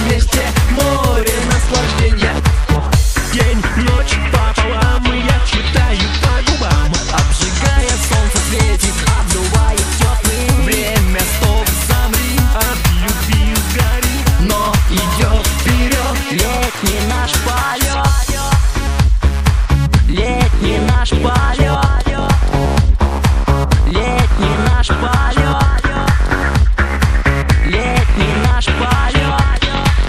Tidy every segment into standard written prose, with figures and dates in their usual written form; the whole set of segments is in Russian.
вместе море наслаждения. День, ночь пополам, и я читаю по губам. Обжигая солнце светит, обдувает теплый. Время стоп, замри, от любви сгори. Но идет вперед Летний наш полет, летний наш полет, летний наш полет, летний наш полет.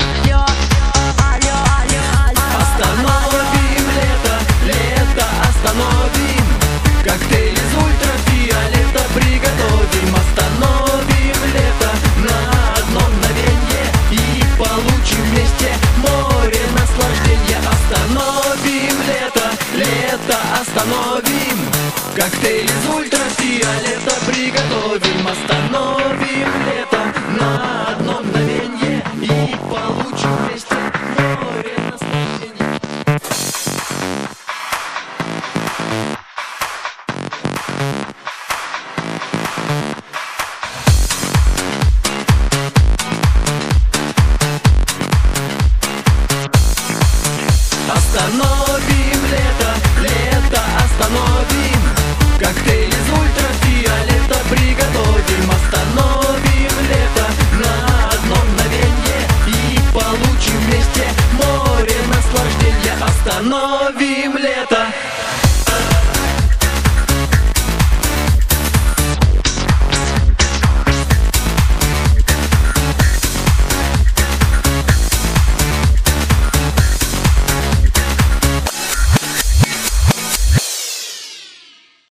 Остановим лето, лето остановим. Коктейль из ультрафиолета приготовим. Остановим лето на одно мгновенье и получим вместе море наслаждения. Остановим лето, лето остановим. Коктейль из ультрафиолета приготовим. Остановим лето на одно мгновенье и получим вместе море наслаждения. Остановим лето, лето остановим. Коктейль из ультрафиолета приготовим. Остановим лето на одно мгновенье и получим вместе море наслаждения. Остановим лето.